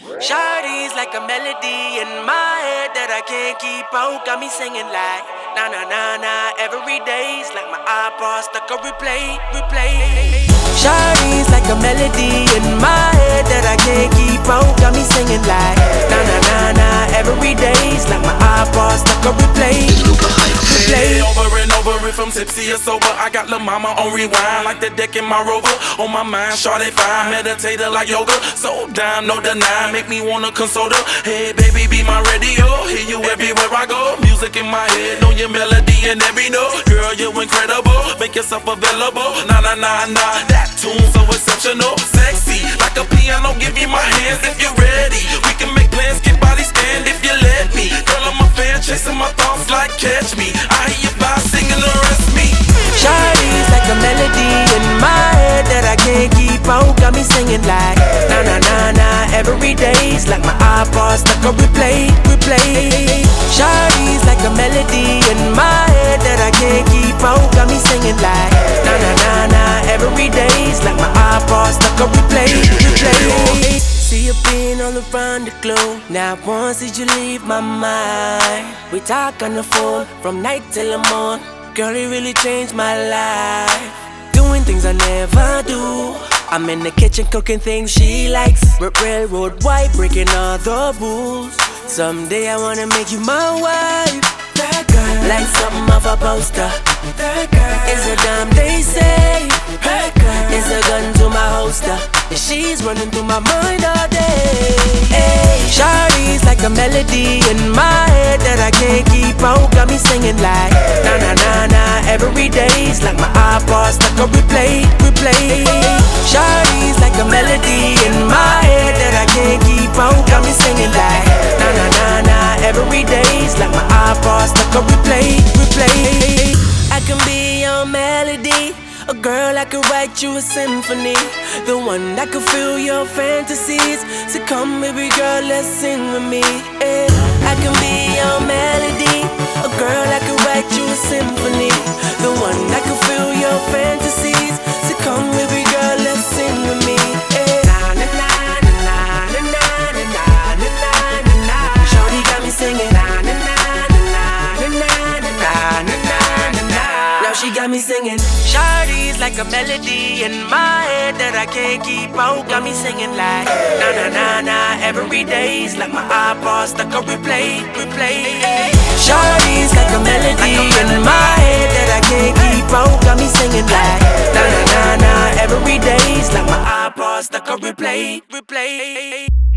Shawty's like a melody in my head that I can't keep out. Got me singing like na na na na. Every day's like my iPod stuck on replay, replay. Shawty's like a melody in my head that I can't keep out. Got me singing like na na na na. Every day's like my iPod stuck on replay, replay. Over and over, if I'm tipsy or sober, I got Lil' Mama on rewind like the deck in my Rover. On my mind, shawty fine, meditator like yoga. So down, no deny, make me wanna console her. Hey baby, be my radio, hear you everywhere I go. Music in my head, know your melody and every note. Girl, you incredible, make yourself available. Nah, nah, nah, nah, that tune so exceptional. Sexy, like a piano, give me my hands if you're ready. We can make plans, get body stand if you let me. Girl, I'm a fan, chasing my thoughts like catch me. I hear you by singing the rest me. Shawty's like a melody in my head that I can't keep out. Got me singing like na na na na. Every day's like my iPod stuck on replay, replay. Shawty's like a melody in my head that I can't keep out. Got me singing like na na na na. Every day's like my iPod stuck on replay, replay. See you being all around the globe. Now once did you leave my mind? We talk on the phone from night till the morning. Girl, it really changed my life. Doing things I never do. I'm in the kitchen cooking things she likes. Railroad white, breaking all the rules. Someday I wanna make you my wife. That girl, like something off a poster. That girl is a dime they say. That girl is a gun to my holster. And she's running through my mind all day. Hey, Shawty's like a melody in my head that I can't keep out. Got me singing like na na na na. Every day's like my iPod stuck on replay, replay. Shawty's like a melody in my head that I can't keep out. Got me singing like na na na na. Every day's like my iPod stuck on replay, replay. I can be your melody, a girl I could write you a symphony, the one that could fill your fantasies. So come baby girl, let's sing with me. Yeah. I can be your melody, a girl I could write you a symphony, the one that could fill your fantasies. So come baby girl, let's sing with me. Yeah. Na na na na na na na na na na na. Shawty got me singing na na na na na na na na na na. Now she got me singing. Shawty's like a melody in my head that I can't keep out. Got me singing like na na na na. Every day's like my iPod stuck on replay, replay. Shawty's like a melody in my head that I can't keep out. Got me singing like na na na na. Every day's like my iPod stuck on replay, replay.